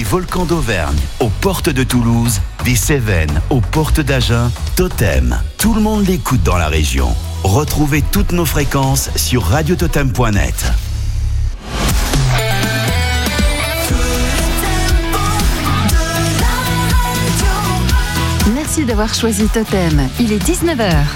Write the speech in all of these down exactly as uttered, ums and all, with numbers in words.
volcans d'Auvergne aux portes de Toulouse, des Cévennes aux portes d'Agen, Totem. Tout le monde l'écoute dans la région. Retrouvez toutes nos fréquences sur radio totem point net. Merci d'avoir choisi Totem. Il est dix-neuf heures.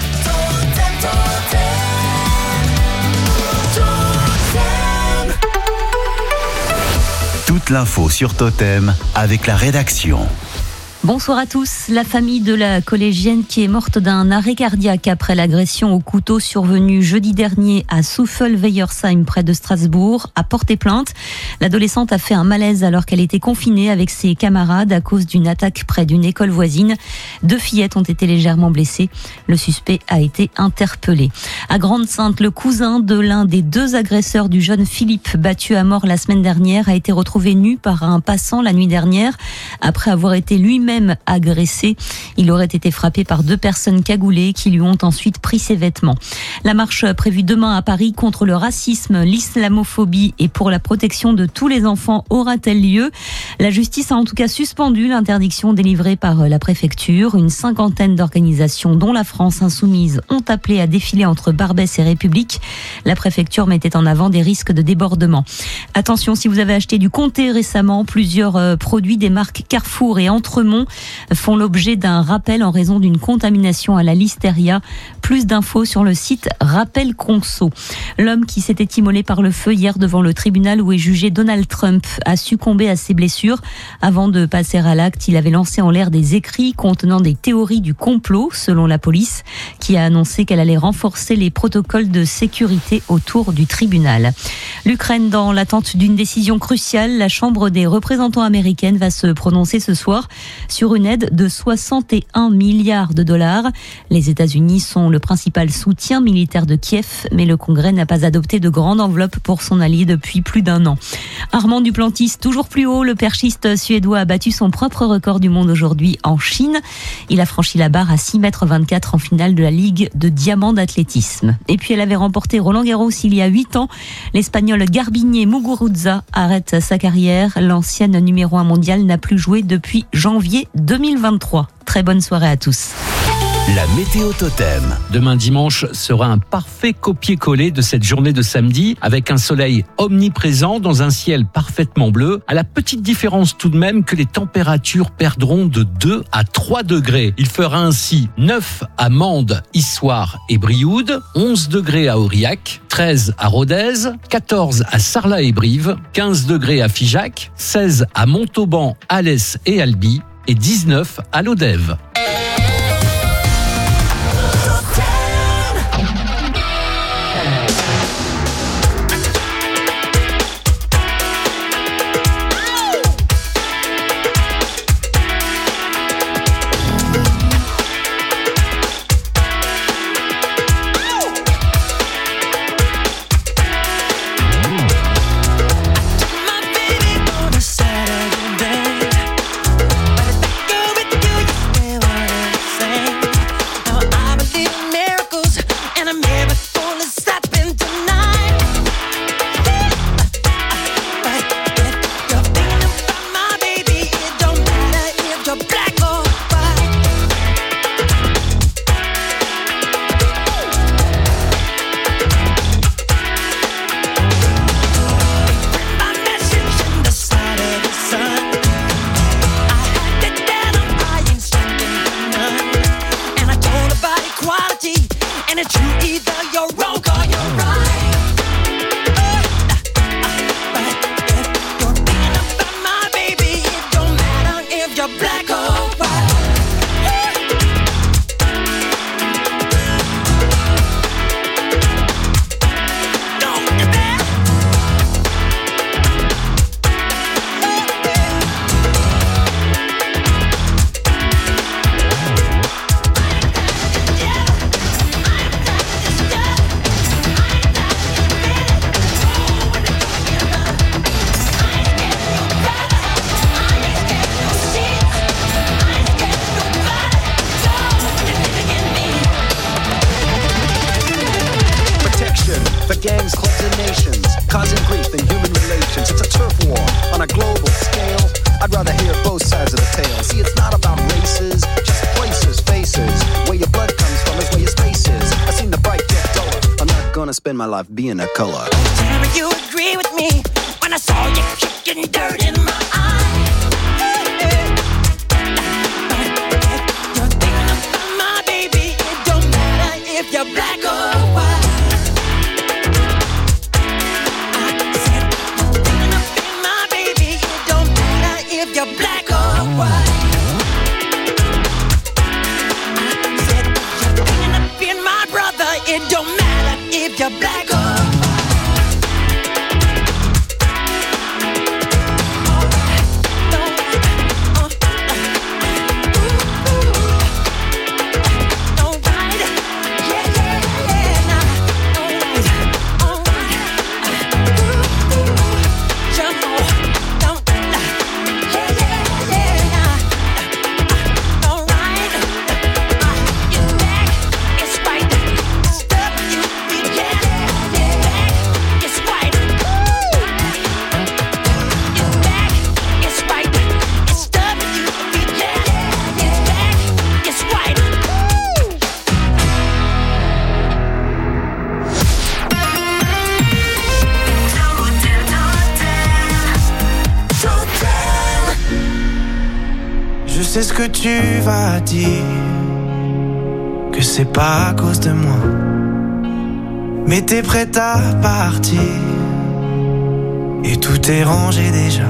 Toute l'info sur Totem avec la rédaction. Bonsoir à tous. La famille de la collégienne qui est morte d'un arrêt cardiaque après l'agression au couteau survenue jeudi dernier à Souffel-Weyersheim près de Strasbourg a porté plainte. L'adolescente a fait un malaise alors qu'elle était confinée avec ses camarades à cause d'une attaque près d'une école voisine. Deux fillettes ont été légèrement blessées. Le suspect a été interpellé. À Grande-Synthe, le cousin de l'un des deux agresseurs du jeune Philippe battu à mort la semaine dernière a été retrouvé nu par un passant la nuit dernière après avoir été lui-même agressé. Il aurait été frappé par deux personnes cagoulées qui lui ont ensuite pris ses vêtements. La marche prévue demain à Paris contre le racisme, l'islamophobie et pour la protection de tous les enfants aura-t-elle lieu ? La justice a en tout cas suspendu l'interdiction délivrée par la préfecture. Une cinquantaine d'organisations, dont la France Insoumise, ont appelé à défiler entre Barbès et République. La préfecture mettait en avant des risques de débordement. Attention, si vous avez acheté du Comté récemment, plusieurs produits des marques Carrefour et Entremont font l'objet d'un rappel en raison d'une contamination à la listeria. Plus d'infos sur le site Rappel Conso. L'homme qui s'était immolé par le feu hier devant le tribunal où est jugé Donald Trump a succombé à ses blessures. Avant de passer à l'acte, il avait lancé en l'air des écrits contenant des théories du complot, selon la police, qui a annoncé qu'elle allait renforcer les protocoles de sécurité autour du tribunal. L'Ukraine dans l'attente d'une décision cruciale. La Chambre des représentants américaine va se prononcer ce soir sur une aide de soixante et un milliards de dollars. Les États-Unis sont le principal soutien militaire de Kiev, mais le Congrès n'a pas adopté de grande enveloppe pour son allié depuis plus d'un an. Armand Duplantis, toujours plus haut, le perchiste suédois a battu son propre record du monde aujourd'hui en Chine. Il a franchi la barre à six mètres vingt-quatre en finale de la Ligue de diamant d'athlétisme. Et puis elle avait remporté Roland-Garros il y a huit ans. L'Espagnol Garbiñe Muguruza arrête sa carrière. L'ancienne numéro un mondiale n'a plus joué depuis janvier deux mille vingt-trois. Très bonne soirée à tous. La météo Totem. Demain dimanche sera un parfait copier-coller de cette journée de samedi avec un soleil omniprésent dans un ciel parfaitement bleu, à la petite différence tout de même que les températures perdront de deux à trois degrés. Il fera ainsi neuf à Mende, Issoire et Brioude, onze degrés à Aurillac, treize à Rodez, quatorze à Sarlat et Brive, quinze degrés à Figeac, seize à Montauban, Alès et Albi et dix-neuf à Lodève. gangs, clubs, and nations, causing grief in human relations. It's a turf war on a global scale. I'd rather hear both sides of the tale. See, it's not about races, just places, faces. Where your blood comes from is where your space is. I've seen the bright get duller. I'm not gonna spend my life being a color. Tell me you agree with me when I saw you kicking dirt in my eye. You're thinking about my baby. It don't matter if you're black or white. If you're black or white, I said you're thinking of being my brother. It don't matter if you're black or white. C'est ce que tu vas dire, que c'est pas à cause de moi, mais t'es prête à partir, et tout est rangé déjà,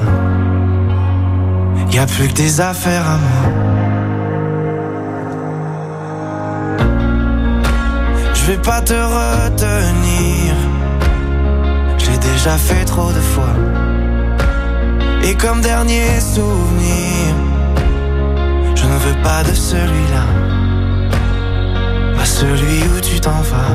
y'a plus que des affaires à moi. Je vais pas te retenir, j'ai déjà fait trop de fois, et comme dernier souvenir, je ne veux pas de celui-là, pas celui où tu t'en vas.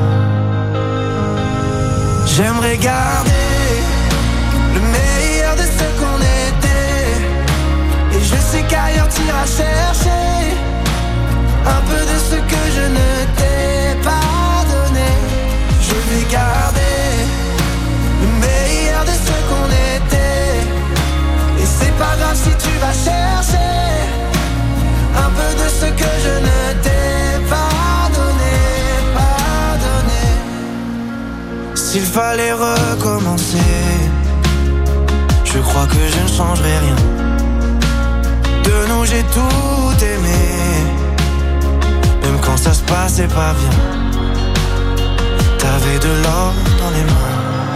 J'aimerais garder le meilleur de ce qu'on était, et je sais qu'ailleurs t'iras chercher un peu de ce que je ne t'ai pas donné. Je vais garder le meilleur de ce qu'on était, et c'est pas grave si tu vas chercher un peu de ce que je ne t'ai pas donné, pas donné. S'il fallait recommencer, je crois que je ne changerai rien. De nous j'ai tout aimé, même quand ça se passait pas bien. T'avais de l'or dans les mains.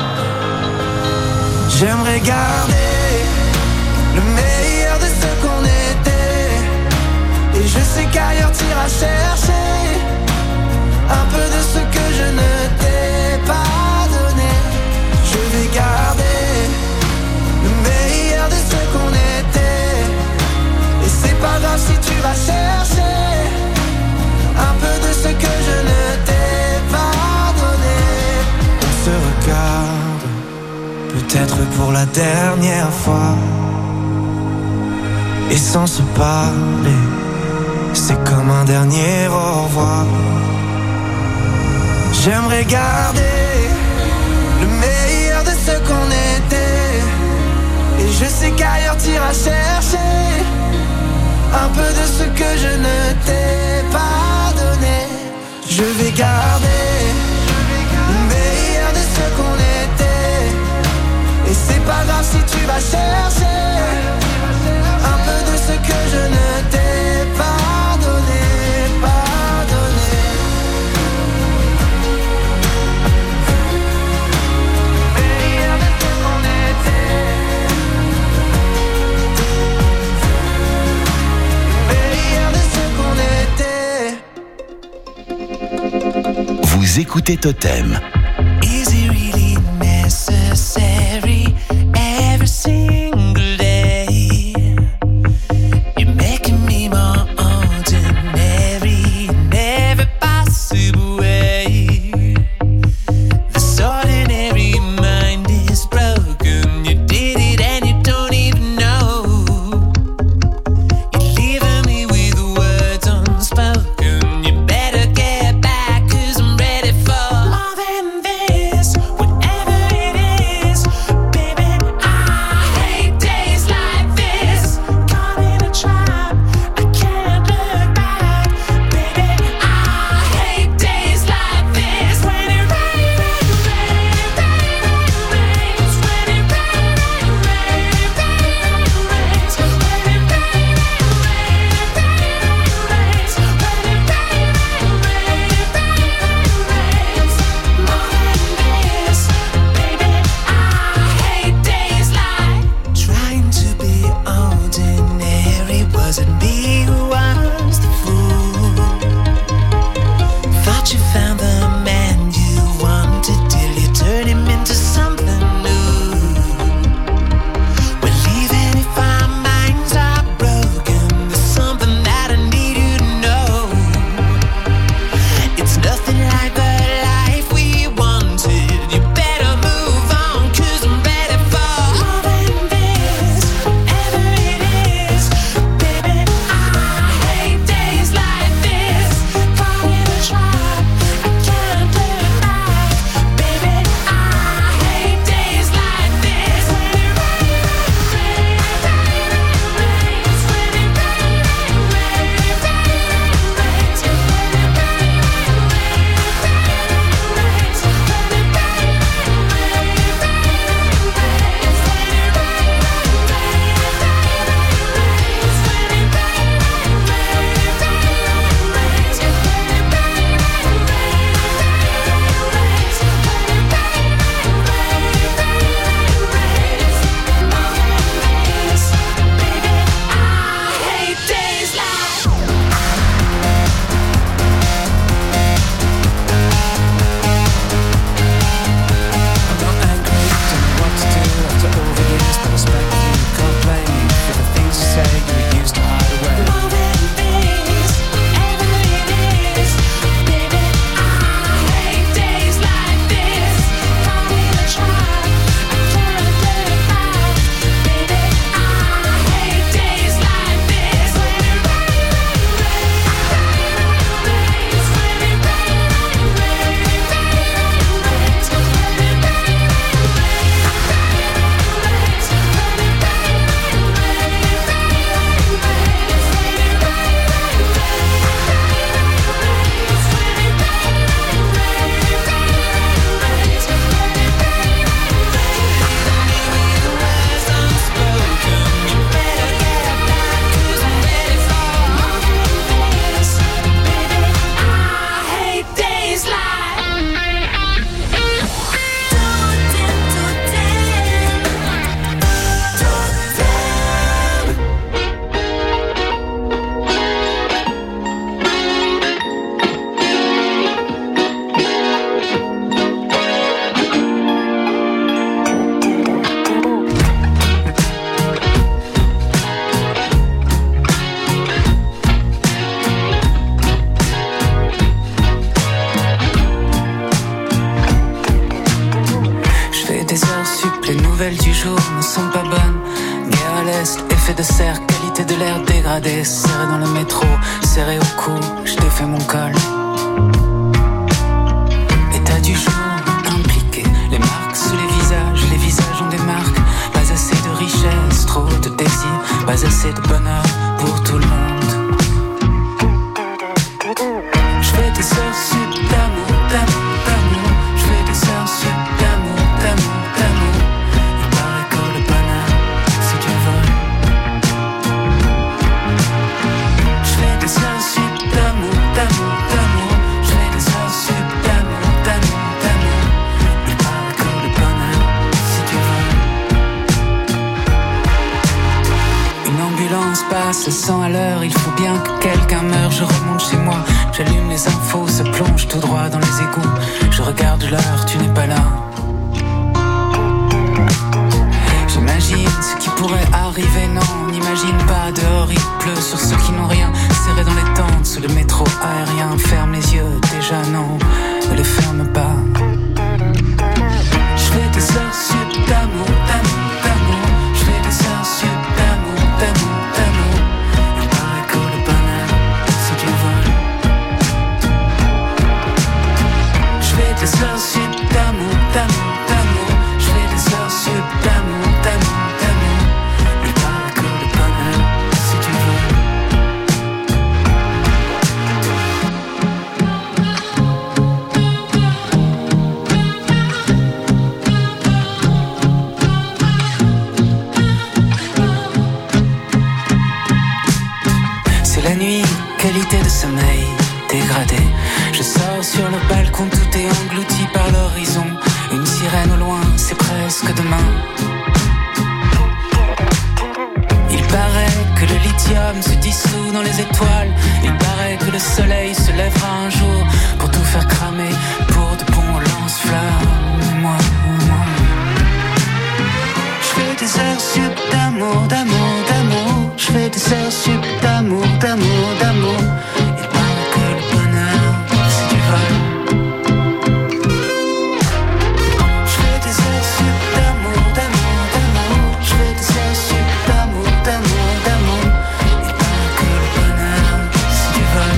J'aimerais garder le meilleur de ce qu'on était, et je sais qu'ailleurs t'iras chercher un peu de ce que je ne t'ai pas donné. Je vais garder le meilleur de ce qu'on était, et c'est pas grave si tu vas chercher un peu de ce que je ne t'ai pas donné. On se regarde, peut-être pour la dernière fois, et sans se parler, c'est comme un dernier au revoir. J'aimerais garder le meilleur de ce qu'on était, et je sais qu'ailleurs t'iras chercher un peu de ce que je ne t'ai pas donné. Je vais garder le meilleur de ce qu'on était, et c'est pas grave si tu vas chercher un peu de ce que je ne t'ai pas donné, pas donné. Meilleur de ce qu'on était, meilleur de ce qu'on était. Vous écoutez Totem. Is it really necessary every single day? You're making me more ordinary in every possible way. This ordinary mind is broken. You did it and you don't even know. You're leaving me with words unspoken. You better get back, 'cause I'm ready for more than nouvelles du jour ne sont pas bonnes. Guerre à l'est, effet de serre, qualité de l'air dégradée. Serré dans le métro, serré au cou, je défais mon col. État du jour, impliqué. Les marques sous les visages, les visages ont des marques. Pas assez de richesse, trop de désir. Pas assez de bonheur pour tout le monde. Je fais des heures sup d'amour, d'amour, d'amour. Je fais des heures sup d'amour, d'amour, d'amour. Il paraît que le bonheur, c'est du vol. Je fais des heures sup d'amour, d'amour, d'amour. Je fais des heures sup d'amour, d'amour, d'amour. Il paraît que le bonheur, c'est du vol. Une ambulance passe cent à l'heure. Il faut bien que quelqu'un meure. Je remonte chez moi, j'allume les infos, se plonge tout droit dans les égouts. Je regarde l'heure, tu n'es pas là. J'imagine ce qui pourrait arriver, non, on n'imagine pas. Dehors il pleut sur ceux qui n'ont rien. Serré dans les tentes, sous le métro aérien. Ferme les yeux, déjà non, ne les ferme pas. Je fais des heures sup d'amour, d'amour, d'amour. Je fais des heures sup d'amour, d'amour, d'amour. Il paraît que le bonheur, c'est du vol. Je fais des heures sup d'amour, d'amour, d'amour. Je fais des heures sup d'amour, d'amour, d'amour. Il paraît que le bonheur, c'est du vol. C'est la nuit, qualité de sommeil dégradé. Je sors sur le balcon, tout est englouti par l'horizon. Une sirène au loin, c'est presque demain. Il paraît que le lithium se dissout dans les étoiles. Il paraît que le soleil se lèvera un jour pour tout faire cramer, pour de bons lance-flammes. Moi, moi. Je fais des heures sup d'amour, d'amour, d'amour. Je fais des heures sup d'amour, d'amour, d'amour. Il paraît que le bonheur, c'est du vol. Je fais des heures sup d'amour, d'amour, d'amour. Je fais des heures sup d'amour, d'amour, d'amour. Il paraît que le bonheur, c'est du vol.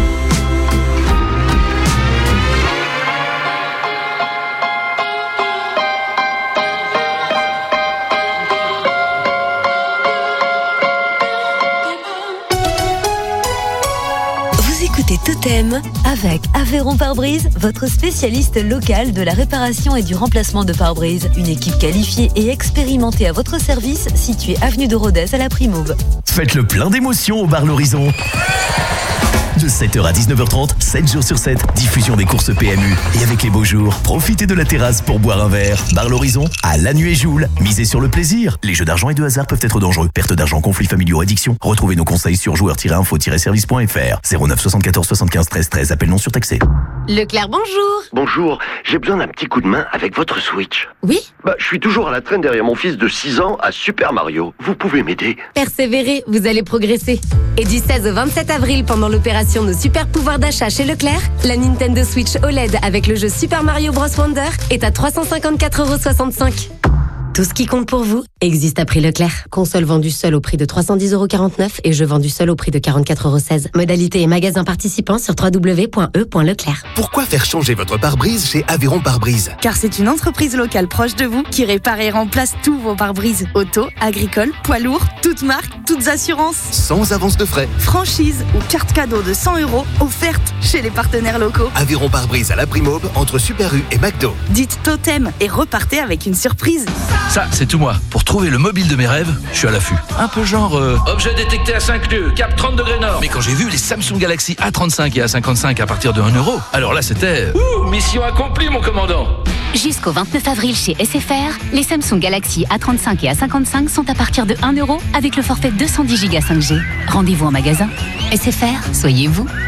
Vous écoutez Totem avec Aveyron Pare-Brise, votre spécialiste local de la réparation et du remplacement de pare-brise. Une équipe qualifiée et expérimentée à votre service, située avenue de Rodez à la Primauve. Faites le plein d'émotions au bar L'Horizon. De sept heures à dix-neuf heures trente, sept jours sur sept, diffusion des courses P M U. Et avec les beaux jours, profitez de la terrasse pour boire un verre. Bar L'Horizon, à Lannuy-et-Joule. Misez sur le plaisir. Les jeux d'argent et de hasard peuvent être dangereux. Perte d'argent, conflits familiaux, addiction. Retrouvez nos conseils sur joueurs tiret info tiret service point f r. zéro neuf soixante-quatorze soixante-quinze treize treize. Appel non surtaxé. Leclerc, bonjour. Bonjour, j'ai besoin d'un petit coup de main avec votre Switch. Oui? Bah, je suis toujours à la traîne derrière mon fils de six ans à Super Mario. Vous pouvez m'aider? Persévérez, vous allez progresser. Et du seize au vingt-sept avril, pendant l'opération Nos Super Pouvoirs d'achat chez Leclerc, la Nintendo Switch O L E D avec le jeu Super Mario Bros Wonder est à trois cent cinquante-quatre euros soixante-cinq. Tout ce qui compte pour vous existe à prix Leclerc. Console vendue seule au prix de trois cent dix euros quarante-neuf et jeu vendu seul au prix de quarante-quatre euros seize. Modalité et magasin participants sur w w w point e point leclerc. Pourquoi faire changer votre pare-brise chez Aveyron Pare-Brise? Car c'est une entreprise locale proche de vous qui répare et remplace tous vos pare-brises. Auto, agricole, poids lourd, toutes marques, toutes assurances. Sans avance de frais. Franchise ou carte cadeau de cent euros offerte chez les partenaires locaux. Aveyron Pare-Brise à la Primauve, entre Super U et McDo. Dites Totem et repartez avec une surprise. Ça, c'est tout moi. Pour trouver le mobile de mes rêves, je suis à l'affût. Un peu genre... Euh... Objet détecté à cinq lieues, cap trente degrés nord. Mais quand j'ai vu les Samsung Galaxy A trente-cinq et A cinquante-cinq à partir de un euro, alors là c'était... Ouh, mission accomplie mon commandant. Jusqu'au vingt-neuf avril chez S F R, les Samsung Galaxy A trente-cinq et A cinquante-cinq sont à partir de un euro avec le forfait deux cent dix giga cinq G. Rendez-vous en magasin. S F R, soyez vous.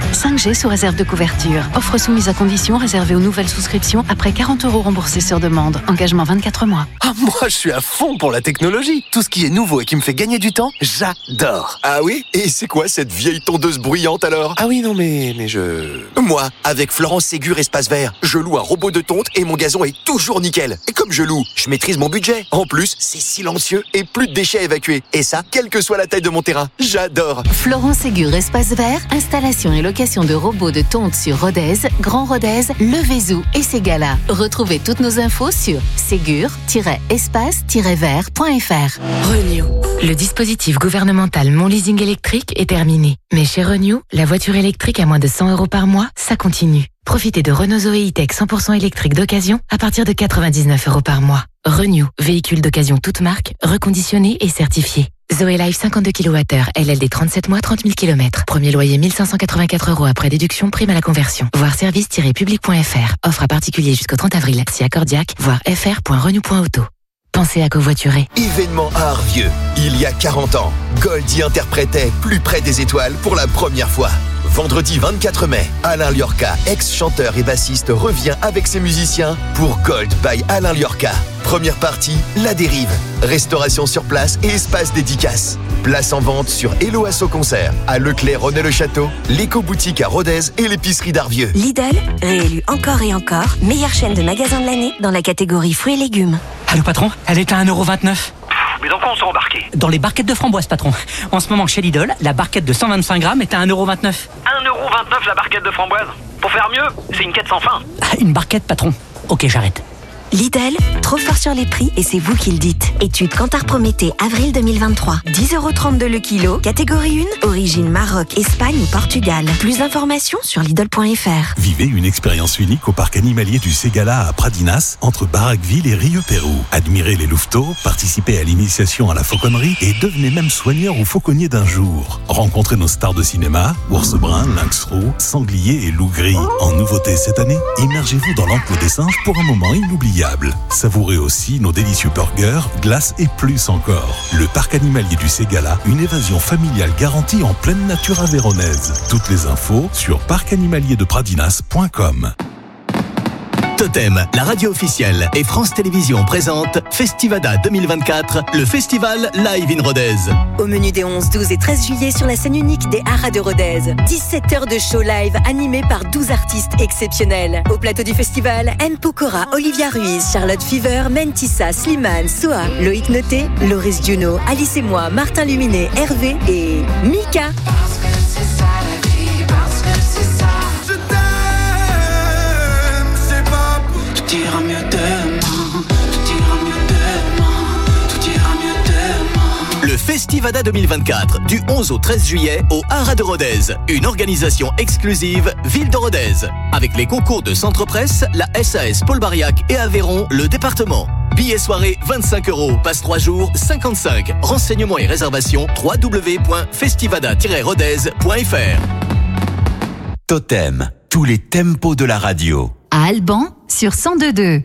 cinq G sous réserve de couverture. Offre soumise à condition réservée aux nouvelles souscriptions après quarante euros remboursés sur demande. Engagement vingt-quatre mois. Ah, moi, je suis à fond pour la technologie. Tout ce qui est nouveau et qui me fait gagner du temps, j'adore. Ah oui? Et c'est quoi cette vieille tondeuse bruyante alors? Ah oui, non, mais, mais je... Moi, avec Florence Ségur Espace Vert, je loue un robot de tonte et mon gazon est toujours nickel. Et comme je loue, je maîtrise mon budget. En plus, c'est silencieux et plus de déchets à évacuer. Et ça, quelle que soit la taille de mon terrain. J'adore. Florent Ségur Espace Vert, installation et location de robots de tonte sur Rodez, Grand Rodez, Le Vézou et Ségala. Retrouvez toutes nos infos sur ségur tiret espace tiret vert point f r. Renew. Le dispositif gouvernemental Mon Leasing électrique est terminé. Mais chez Renew, la voiture électrique à moins de cent euros par mois, ça continue. Profitez de Renault Zoé E-Tech cent pour cent électrique d'occasion à partir de quatre-vingt-dix-neuf euros par mois. Renew, véhicule d'occasion toute marque, reconditionné et certifié. Zoé Life cinquante-deux kilowattheures, L L D trente-sept mois, trente mille kilomètres. Premier loyer mille cinq cent quatre-vingt-quatre euros après déduction, prime à la conversion. Voir service tiret public point f r. Offre à particulier jusqu'au trente avril. Si accordiaque, voir f r point renew point auto. Pensez à covoiturer. Événement à Arvieux. Il y a quarante ans, Goldie interprétait Plus près des étoiles pour la première fois. Vendredi vingt-quatre mai, Alain Liorca, ex-chanteur et bassiste, revient avec ses musiciens pour Gold by Alain Liorca. Première partie, La Dérive. Restauration sur place et espace dédicace. Place en vente sur Hello Asso Concert, à Leclerc, René-le-Château, l'éco-boutique à Rodez et l'épicerie d'Arvieux. Lidl, réélu encore et encore, meilleure chaîne de magasins de l'année dans la catégorie fruits et légumes. Allô patron, elle est à un euro vingt-neuf. Mais dans quoi on s'est embarqué? Dans les barquettes de framboise, patron. En ce moment, chez Lidl, la barquette de cent vingt-cinq grammes est à un euro vingt-neuf. un euro vingt-neuf la barquette de framboise? Pour faire mieux, c'est une quête sans fin. Ah, une barquette, patron. Ok, j'arrête. Lidl, trop fort sur les prix et c'est vous qui le dites. Étude Kantar Prométhée, avril deux mille vingt-trois. dix euros trente-deux le kilo, catégorie un, origine Maroc, Espagne ou Portugal. Plus d'informations sur Lidl point f r. Vivez une expérience unique au parc animalier du Ségala à Pradinas, entre Barraqueville et Rieux-Pérou. Admirez les louveteaux, participez à l'initiation à la fauconnerie et devenez même soigneur ou fauconnier d'un jour. Rencontrez nos stars de cinéma, ours brun, lynx roux, sanglier et loup gris. En nouveauté cette année, immergez-vous dans l'enclos des singes pour un moment inoubliable. Savourez aussi nos délicieux burgers, glaces et plus encore. Le parc animalier du Ségala, une évasion familiale garantie en pleine nature aveyronnaise. Toutes les infos sur parc animalier de pradinas point com. Totem, la radio officielle et France Télévisions présente Festivada deux mille vingt-quatre, le festival live in Rodez. Au menu des onze, douze et treize juillet sur la scène unique des Haras de Rodez. dix-sept heures de show live animé par douze artistes exceptionnels. Au plateau du festival, Anne Pokora, Olivia Ruiz, Charlotte Fever, Mentissa, Slimane, Soa, Loïc Noté, Loris Juno, Alice et moi, Martin Luminet, Hervé et Mika. Tout ira mieux demain, tout ira mieux demain, tout ira mieux demain. Le Festivada deux mille vingt-quatre, du onze au treize juillet au Haras de Rodez. Une organisation exclusive Ville de Rodez. Avec les concours de Centre Presse, la S A S Paul Bariac et Aveyron, le département. Billets soirée vingt-cinq euros, passe trois jours cinquante-cinq. Renseignements et réservations w w w point festivada tiret rodez point f r. Totem, tous les tempos de la radio. À Alban, sur cent deux virgule deux.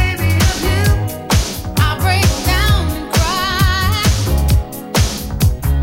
I break down and cry.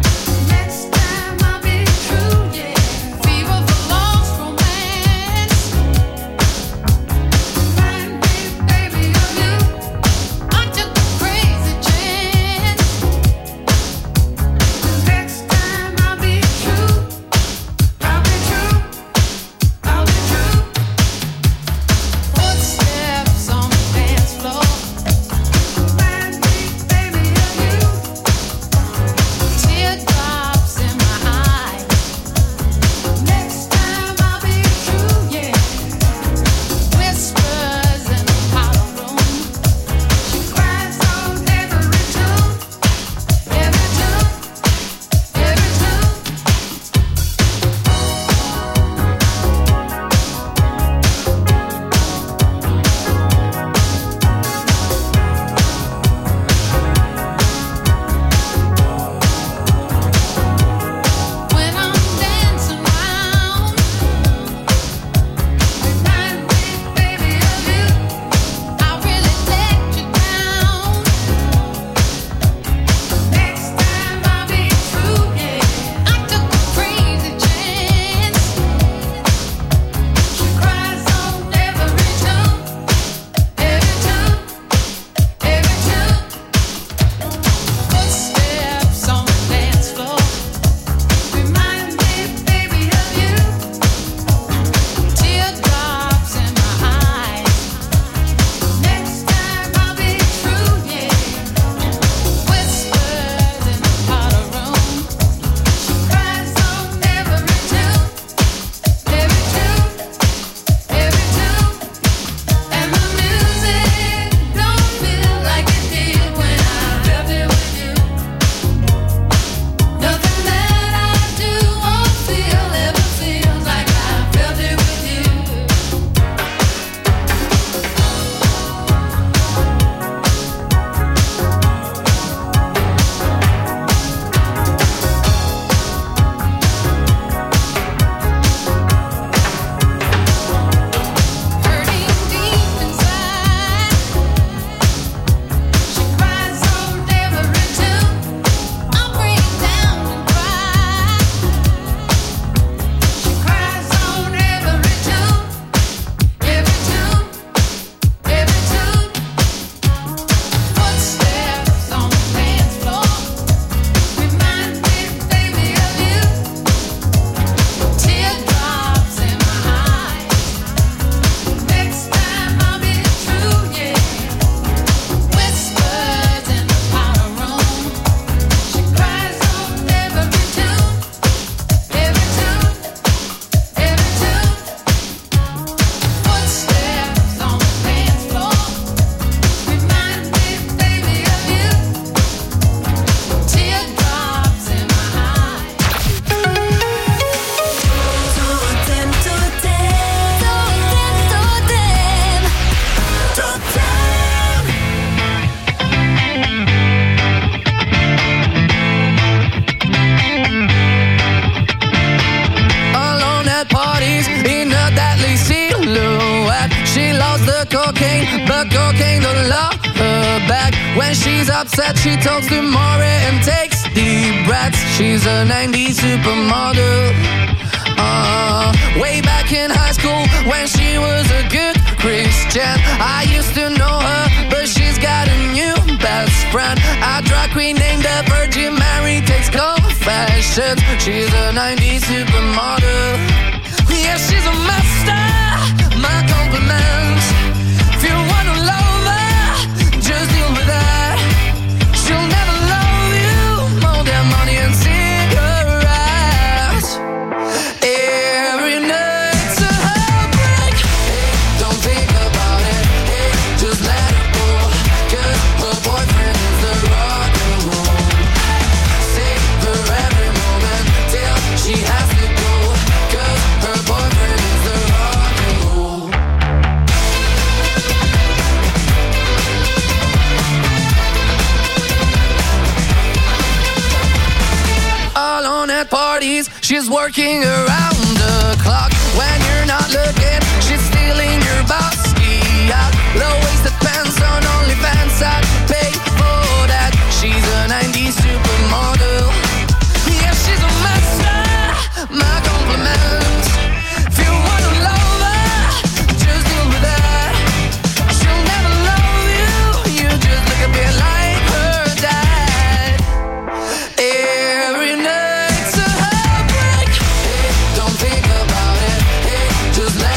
love her back. When she's upset, she talks to Maury and takes deep breaths. She's a nineties supermodel. Uh, way back in high school when she was a good Christian, I used to know her, but she's got a new best friend. A drag queen named the Virgin Mary takes confessions. She's a nineties supermodel. Yeah, she's a master. My compliments. If you wanna love her, just deal with that. She'll never love you more than money and cigarettes. Every night's a heartbreak. Hey, don't think about it. Hey, just let it go. 'Cause her boyfriend is the rock and roll. Savor every moment till she has to go. 'Cause her boyfriend is the rock and roll. Alone at parties, she's working around the clock. When you're not looking, she's stealing your bossy out. Low-waisted pants on OnlyFans, I'd pay for that. She's a nineties supermodel. Yeah, she's a master. My compliments. If you wanna love her, just deal with that. She'll never love you. You just look a bit like her dad. Every night's a heartbreak. Hey, don't think about it. Hey, just let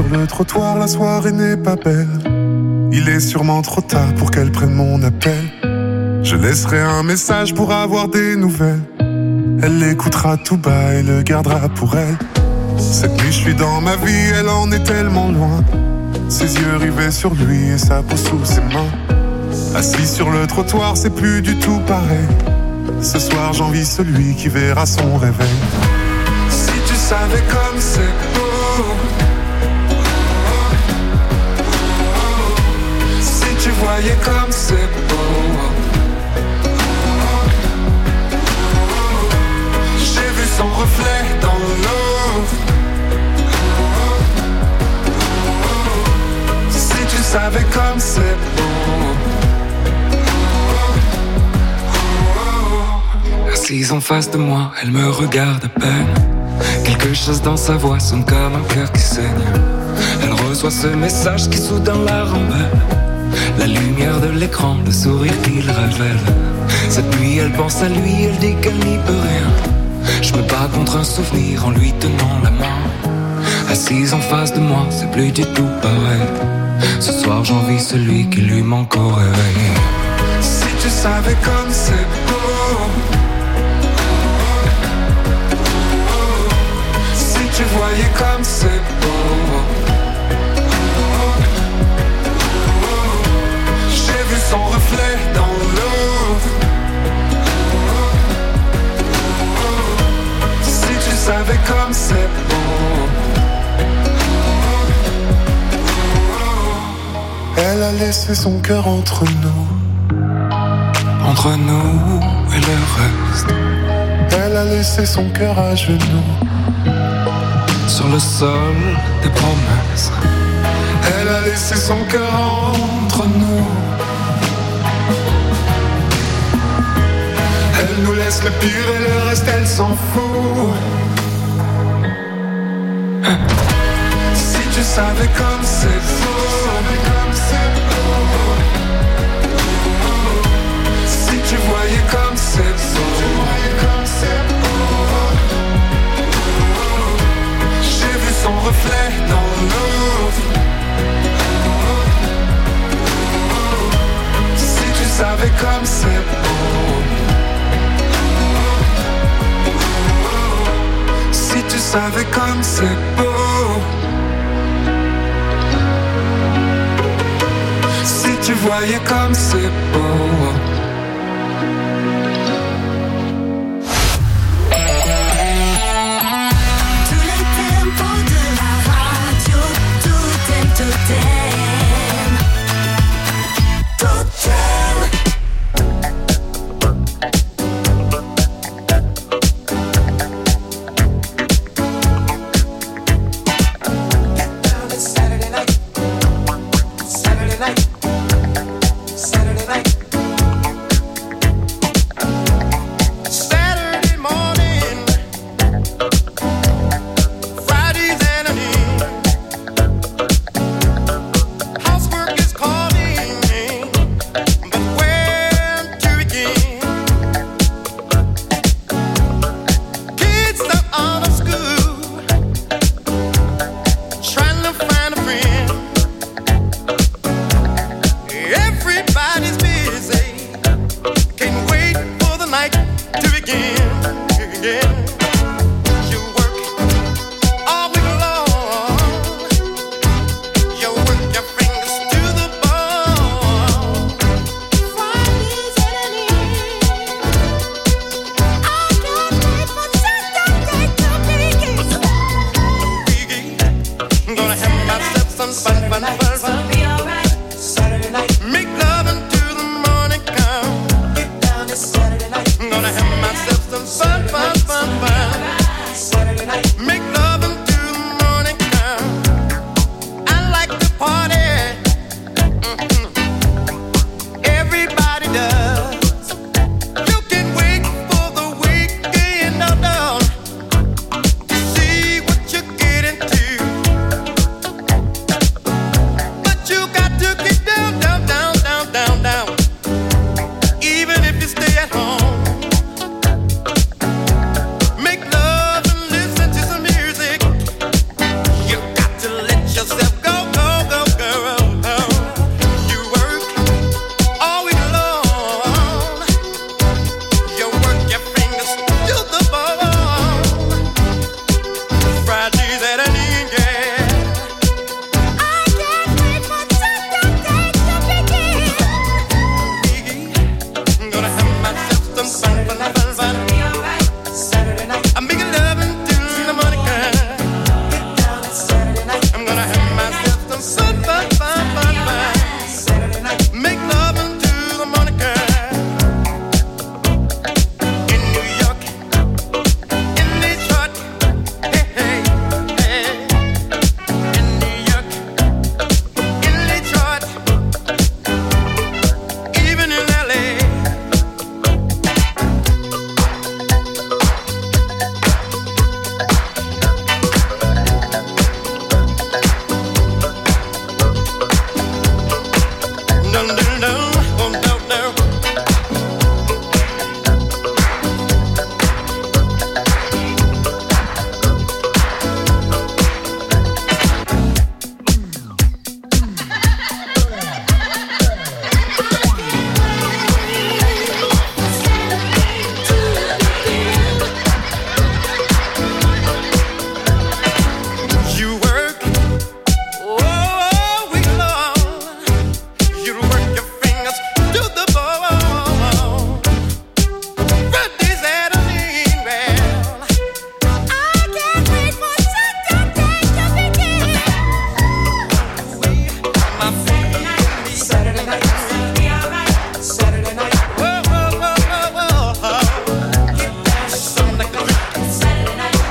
le trottoir, la soirée n'est pas belle. Il est sûrement trop tard pour qu'elle prenne mon appel. Je laisserai un message pour avoir des nouvelles. Elle l'écoutera tout bas et le gardera pour elle. Cette nuit je suis dans ma vie, elle en est tellement loin. Ses yeux rivés sur lui et sa peau sous ses mains. Assis sur le trottoir, c'est plus du tout pareil. Ce soir j'envie celui qui verra son réveil. Si tu savais comme c'est beau, si tu voyais comme c'est beau, j'ai vu son reflet dans l'eau. Si tu savais comme c'est beau. Assise en face de moi, elle me regarde à peine. Quelque chose dans sa voix sonne comme un cœur qui saigne. Elle reçoit ce message qui soudain la rembelle. La lumière de l'écran, le sourire qu'il révèle. Cette nuit elle pense à lui, elle dit qu'elle n'y peut rien. Je me bats contre un souvenir en lui tenant la main. Assise en face de moi, c'est plus du tout pareil. Ce soir j'envie celui qui lui manque au réveil. Si tu savais comme c'est beau, tu voyais comme c'est beau. J'ai vu son reflet dans l'eau. Si tu savais comme c'est beau. Elle a laissé son cœur entre nous, entre nous et le reste. Elle a laissé son cœur à genoux sur le sol des promesses. Elle a laissé son cœur entre nous. Elle nous laisse le pire et le reste elle s'en fout. Si tu savais comme c'est beau, si tu voyais comme c'est beau. Son reflet dans l'eau. Si tu savais comme c'est beau. Si tu savais comme c'est beau. Si tu voyais comme c'est beau. Saturday night, Saturday night.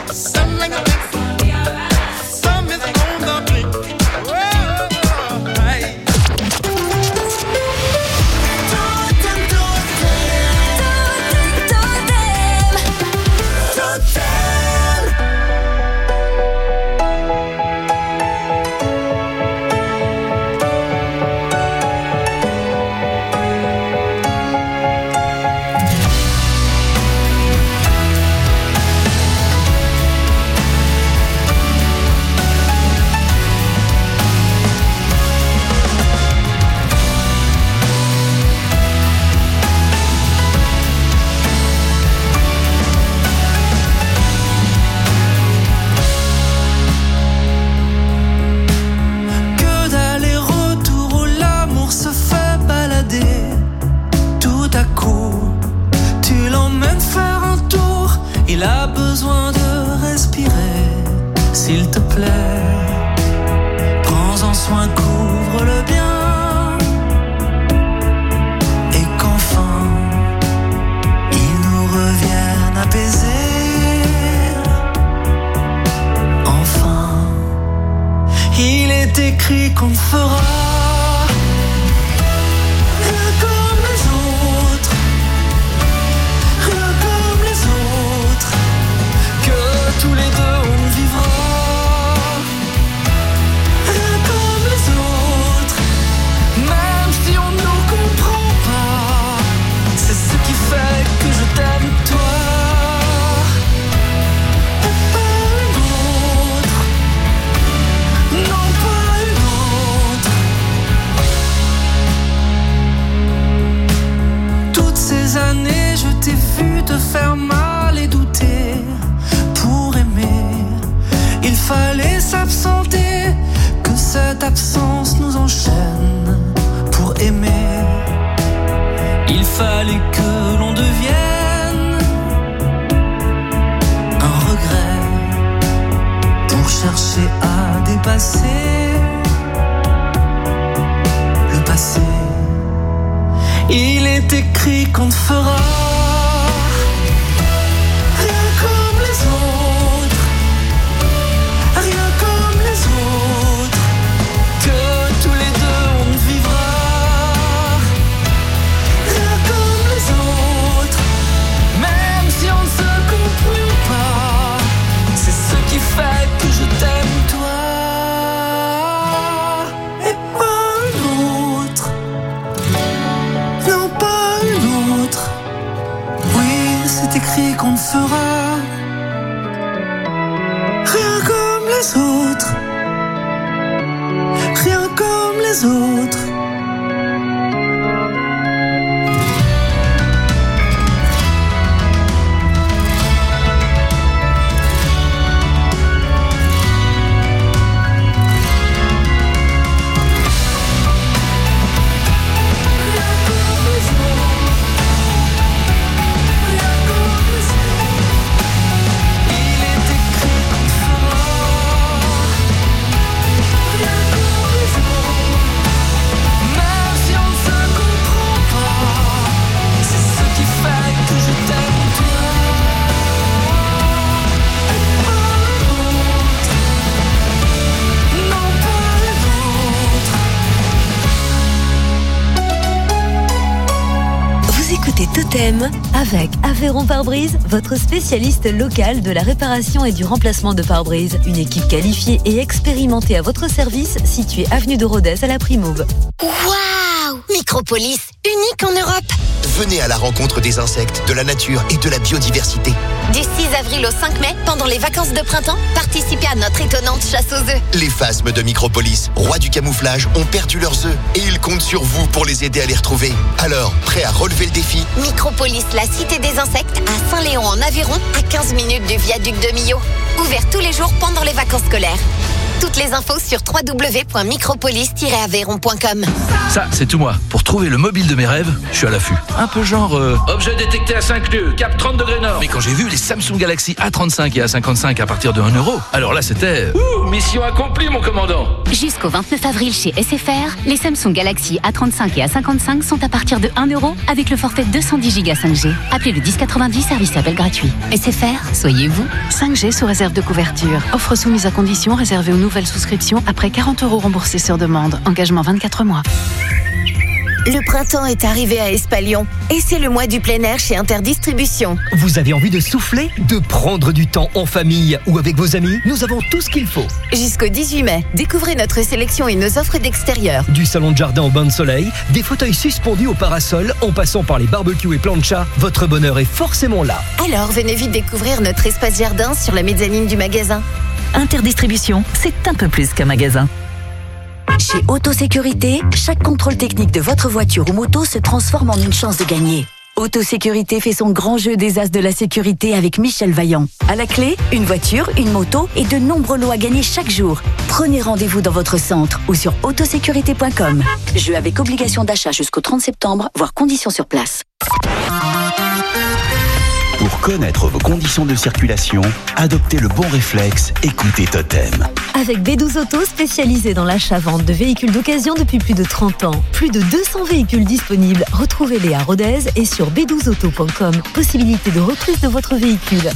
Totem avec Aveyron Pare-Brise, votre spécialiste local de la réparation et du remplacement de pare-brise. Une équipe qualifiée et expérimentée à votre service, située avenue de Rodez à la Primauve. Waouh! Micropolis, unique en Europe. Venez à la rencontre des insectes, de la nature et de la biodiversité. Du six avril au cinq mai, pendant les vacances de printemps, participez à notre étonnante chasse aux œufs. Les phasmes de Micropolis, rois du camouflage, ont perdu leurs œufs et ils comptent sur vous pour les aider à les retrouver. Alors, prêt à relever le défi? Micropolis, la cité des insectes, à Saint-Léon en Aveyron, à quinze minutes du viaduc de Millau. Ouvert tous les jours pendant les vacances scolaires. Toutes les infos sur w w w point micropolis tiret aveyron point com. Ça, c'est tout moi. Pour trouver le mobile de mes rêves, je suis à l'affût. Un peu genre... Euh... Objet détecté à cinq lieues, cap trente degrés nord. Mais quand j'ai vu les Samsung Galaxy A trente-cinq et A cinquante-cinq à partir de un euro, alors là, c'était... Ouh, mission accomplie, mon commandant. Jusqu'au vingt-neuf avril chez S F R, les Samsung Galaxy A trente-cinq et A cinquante-cinq sont à partir de un euro avec le forfait deux cent dix giga cinq G. Appelez le dix quatre-vingt-dix, service appel gratuit. S F R, soyez vous. cinq G sous réserve de couverture. Offre soumise à condition réservée aux nouvelles souscriptions après quarante euros remboursés sur demande. Engagement vingt-quatre mois. Le printemps est arrivé à Espalion et c'est le mois du plein air chez Interdistribution. Vous avez envie de souffler, de prendre du temps en famille ou avec vos amis? Nous avons tout ce qu'il faut. Jusqu'au dix-huit mai, découvrez notre sélection et nos offres d'extérieur. Du salon de jardin au bain de soleil, des fauteuils suspendus au parasol, en passant par les barbecues et planchas, votre bonheur est forcément là. Alors venez vite découvrir notre espace jardin sur la mezzanine du magasin. Interdistribution, c'est un peu plus qu'un magasin. Chez Autosécurité, chaque contrôle technique de votre voiture ou moto se transforme en une chance de gagner. Autosécurité fait son grand jeu des as de la sécurité avec Michel Vaillant. À la clé, une voiture, une moto et de nombreux lots à gagner chaque jour. Prenez rendez-vous dans votre centre ou sur autosécurité point com. Jeu avec obligation d'achat jusqu'au trente septembre, voire conditions sur place. Pour connaître vos conditions de circulation, adoptez le bon réflexe, écoutez Totem. Avec B douze Auto, spécialisé dans l'achat-vente de véhicules d'occasion depuis plus de trente ans. Plus de deux cents véhicules disponibles. Retrouvez-les à Rodez et sur b douze auto point com. Possibilité de reprise de votre véhicule.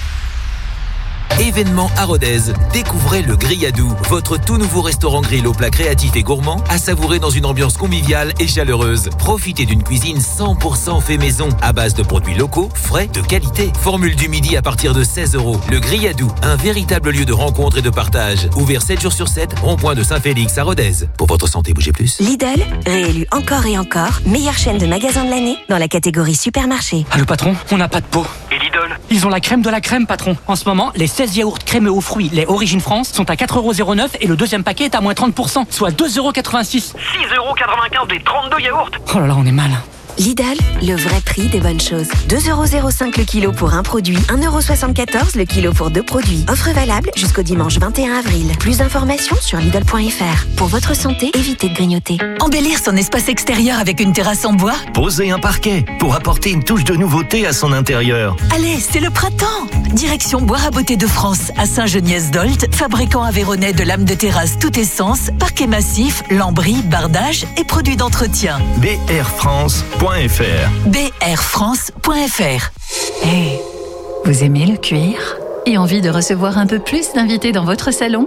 Événement à Rodez, découvrez le Grill'Adou, votre tout nouveau restaurant grill au plat créatif et gourmand, à savourer dans une ambiance conviviale et chaleureuse. Profitez d'une cuisine cent pour cent fait maison, à base de produits locaux, frais, de qualité. Formule du midi à partir de seize euros. Le Grill'Adou, un véritable lieu de rencontre et de partage. Ouvert sept jours sur sept, rond-point de Saint-Félix à Rodez. Pour votre santé, bougez plus. Lidl, réélu encore et encore, meilleure chaîne de magasins de l'année dans la catégorie supermarché. Ah, le patron, on n'a pas de peau. Et Lidl? Ils ont la crème de la crème, patron. En ce moment, les seize yaourts crémeux aux fruits, les Origine France, sont à quatre euros zéro neuf et le deuxième paquet est à moins trente pour cent, soit deux euros quatre-vingt-six. six euros quatre-vingt-quinze les trente-deux yaourts. Oh là là, on est mal. Lidl, le vrai prix des bonnes choses. deux euros zéro cinq le kilo pour un produit, un euro soixante-quatorze le kilo pour deux produits. Offre valable jusqu'au dimanche vingt et un avril. Plus d'informations sur Lidl point F R. Pour votre santé, évitez de grignoter. Embellir son espace extérieur avec une terrasse en bois? Poser un parquet pour apporter une touche de nouveauté à son intérieur. Allez, c'est le printemps! Direction Boire à Beauté de France, à Saint-Geniès-d'Olt, fabricant aveyronnais de lames de terrasse toute essence, parquet massif, lambris, bardage et produits d'entretien. b r france point f r. b r france point f r. Hey, vous aimez le cuir? Et envie de recevoir un peu plus d'invités dans votre salon?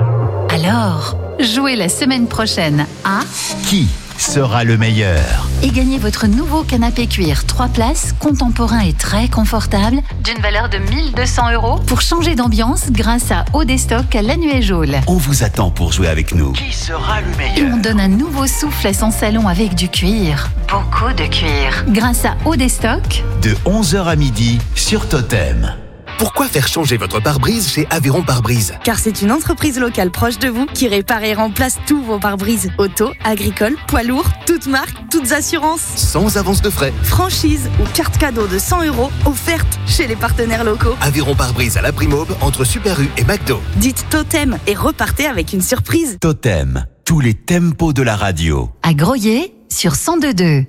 Alors, jouez la semaine prochaine à Qui sera le meilleur? et gagnez votre nouveau canapé cuir trois places, contemporain et très confortable, d'une valeur de mille deux cents euros pour changer d'ambiance grâce à Odestock à La Nuée-Jaune. On vous attend pour jouer avec nous. Qui sera le meilleur? Et on donne un nouveau souffle à son salon avec du cuir. Beaucoup de cuir. Grâce à Odestock. De onze heures à midi sur Totem. Pourquoi faire changer votre pare-brise chez Aveyron Pare-Brise? Car c'est une entreprise locale proche de vous qui répare et remplace tous vos pare-brises. Auto, agricole, poids lourd, toutes marques, toutes assurances. Sans avance de frais. Franchise ou carte cadeau de cent euros offerte chez les partenaires locaux. Aveyron Pare-Brise à la Primaube entre Super U et McDo. Dites Totem et repartez avec une surprise. Totem, tous les tempos de la radio. À Groyer sur cent deux virgule deux.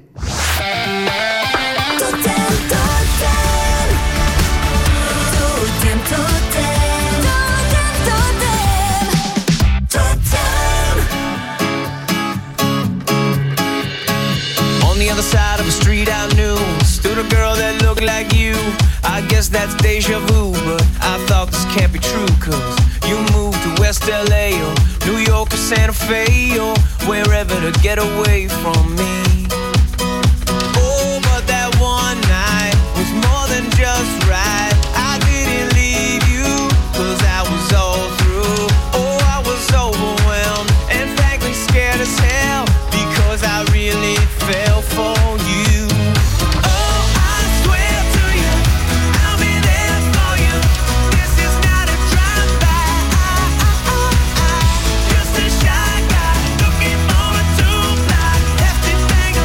On the other side of the street I knew stood a girl that looked like you. I guess that's deja vu, but I thought this can't be true, cause you moved to West L A or New York or Santa Fe or wherever to get away from me. Oh, but that one night was more than just right. I didn't leave you, cause I was all through. Oh, I was overwhelmed and frankly scared as hell, because I really fell for you. Oh, I swear to you, I'll be there for you. This is not a drive-by. Just a shy guy looking for a two-ply. Hefty thing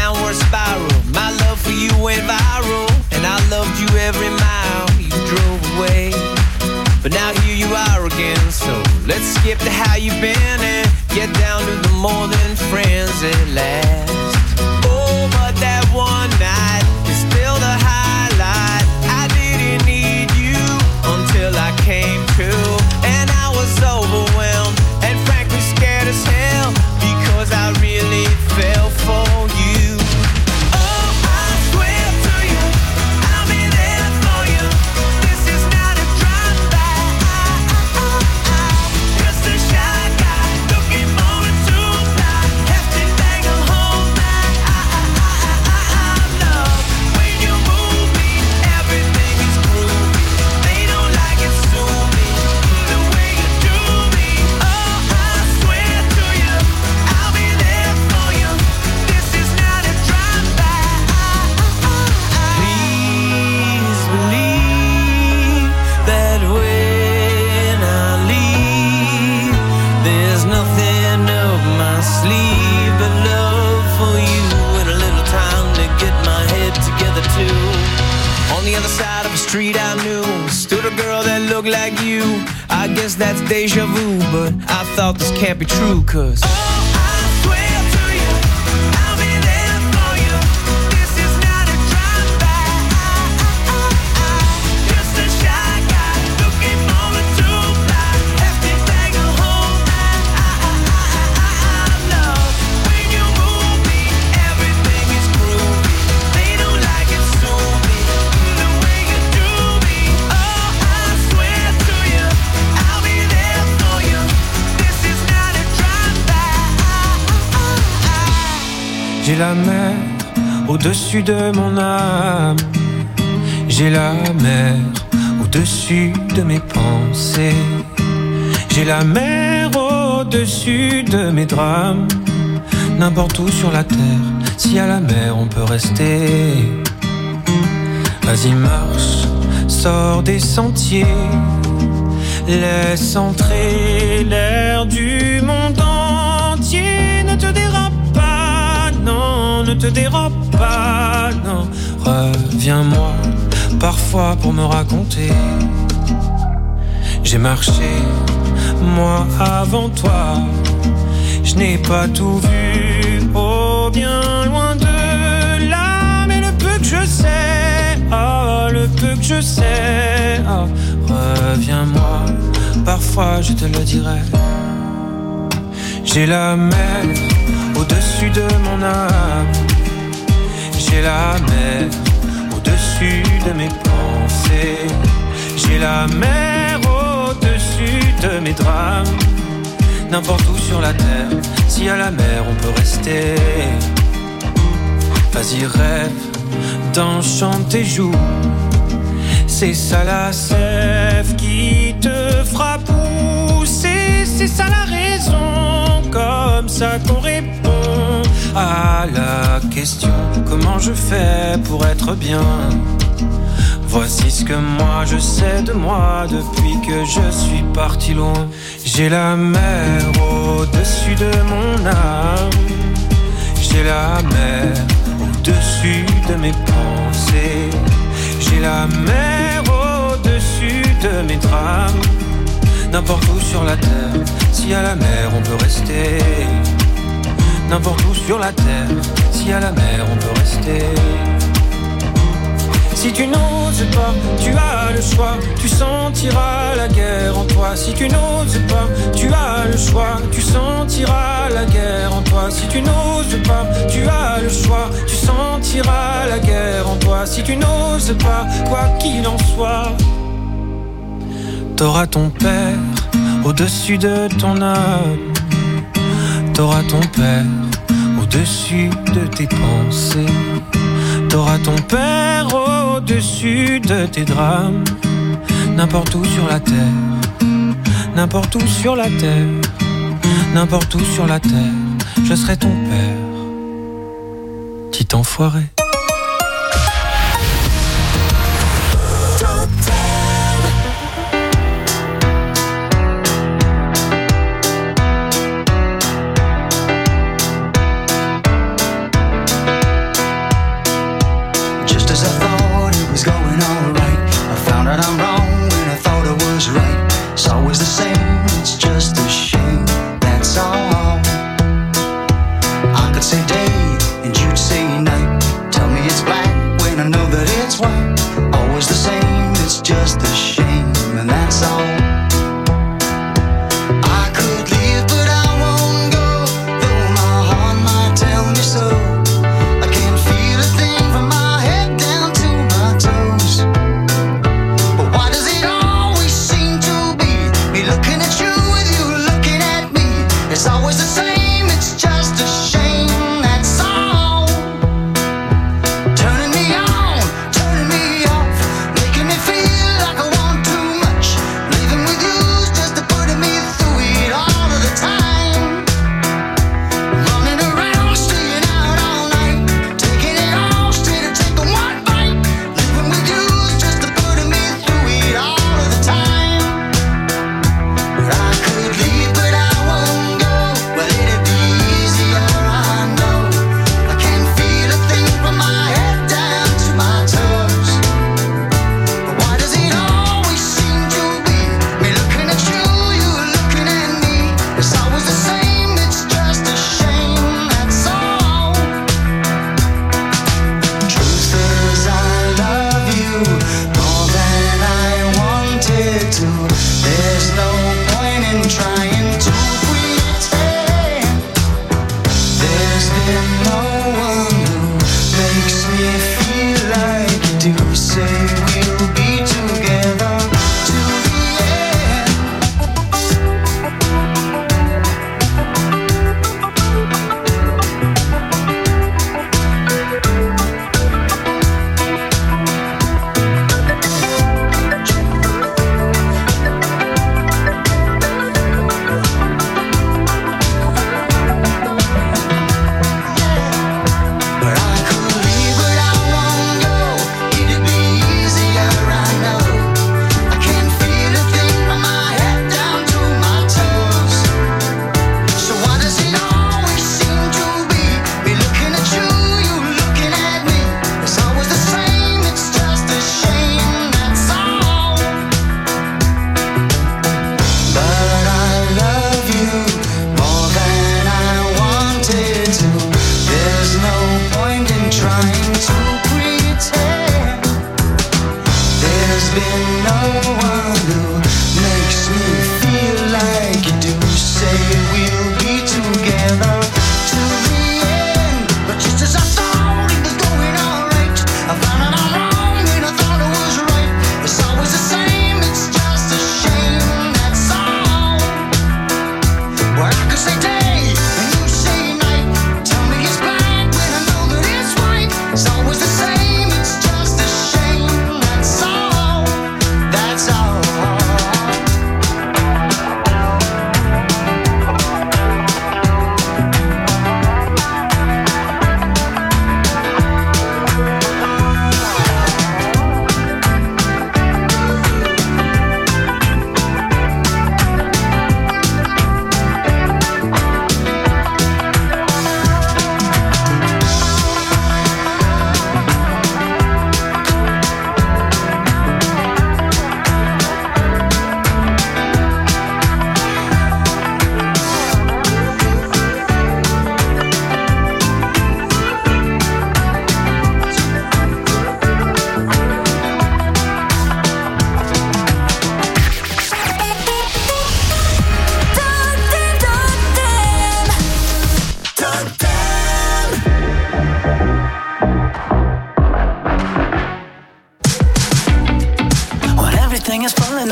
downward spiral. My love for you went viral, and I loved you every mile you drove away. But now here you are again, so let's skip to how you've been and get down to the more than friends at last. Oh, but that one night is still the highlight. I didn't need you until I came to, and I was overwhelmed and frankly scared as hell, because I really fell for you. Oh, I swear to you, I'll be there for you. This is not a drive-by. Just a shy guy looking for a two-ply, hefty bag of home love. When you move me, everything is groovy. They don't like it, sue me the way you do me. Oh, I swear to you, I'll be there for you. This is not a drive-by. Please believe that when I leave, there's nothing up my sleeve but love for you and a little time to get my head together too. On the other side of the street I knew stood a girl that looked like you. I guess that's deja vu, but I thought this can't be true, 'cause oh, I swear to you, I'll be there for you. This is not a drive-by. Just a shy guy looking for a two-ply, hefty bag of home love. When you move me, everything is groovy. They don't like it, sue me the way you do me. Oh, I swear to you, I'll be there for you. This is not a drive-by. J'ai la mer au-dessus de mon âme. J'ai la mer au-dessus de mes pensées. J'ai la mer au-dessus de mes drames. N'importe où sur la terre, si à la mer on peut rester. Vas-y marche, sors des sentiers. Laisse entrer l'air du monde entier. Ne te dérobe pas, non, ne te dérobe pas, non. Reviens-moi parfois pour me raconter. J'ai marché, moi avant toi. Je n'ai pas tout vu, oh bien loin de là. Mais le peu que je sais, oh le peu que je sais, oh, reviens-moi, parfois je te le dirai. J'ai la mer au-dessus de mon âme. J'ai la mer au-dessus de mes pensées. J'ai la mer au-dessus de mes drames. N'importe où sur la terre, si à la mer on peut rester. Vas-y rêve, d'enchante tes joues. C'est ça la sève qui te fera pousser. C'est ça la raison, comme ça qu'on répond à la question: comment je fais pour être bien? Voici ce que moi je sais de moi depuis que je suis parti loin. J'ai la mer au-dessus de mon âme. J'ai la mer au-dessus de mes pensées. J'ai la mer au-dessus de mes drames. N'importe où sur la terre, si à la mer on peut rester. N'importe où sur la terre, si à la mer on peut rester. Si tu n'oses pas, tu as le choix, tu sentiras la guerre en toi. Si tu n'oses pas, tu as le choix, tu sentiras la guerre en toi. Si tu n'oses pas, tu as le choix, tu sentiras la guerre en toi. Si tu n'oses pas, quoi qu'il en soit, t'auras ton père au-dessus de ton âme. T'auras ton père au-dessus de tes pensées. T'auras ton père au-dessus de tes drames. N'importe où sur la terre, n'importe où sur la terre, n'importe où sur la terre, je serai ton père, petit enfoiré.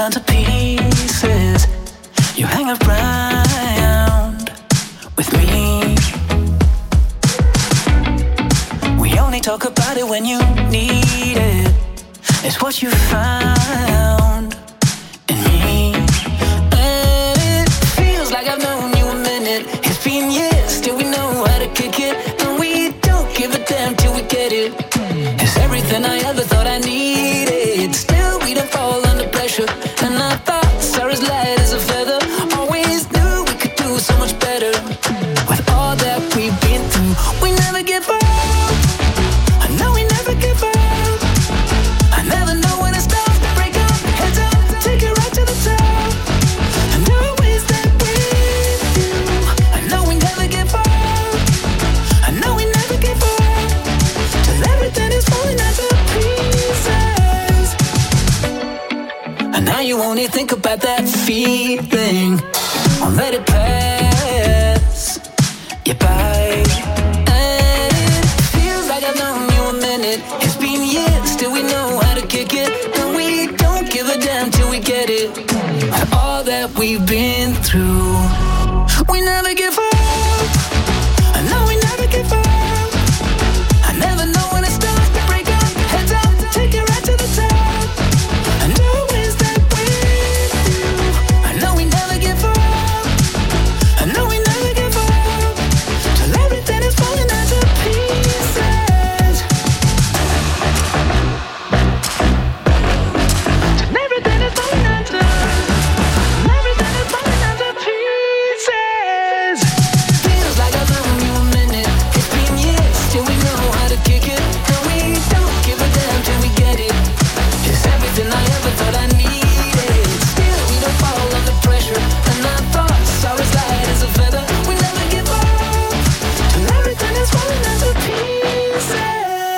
down to pieces. You hang around with me. We only talk about it when you need it. It's what you found in me. And it feels like I've known you a minute. It's been years, still we know how to kick it. And we don't give a damn till we get it. It's everything I ever thought I needed. Still we don't fall under pressure. And I thought are as light as a feather. Always knew we could do so much better. With all that we've been through, we never give up. I know we never give up. I never know when it stops. Break up, heads up, take it right to the top. And always that with you. I know we never give up. I know we never give up. Till everything is falling into pieces. And now you only think about that feeling. Won't let it pass you by. And it feels like I've known you a minute. It's been years, still we know how to kick it. And we don't give a damn till we get it. All that we've been through, we never give up.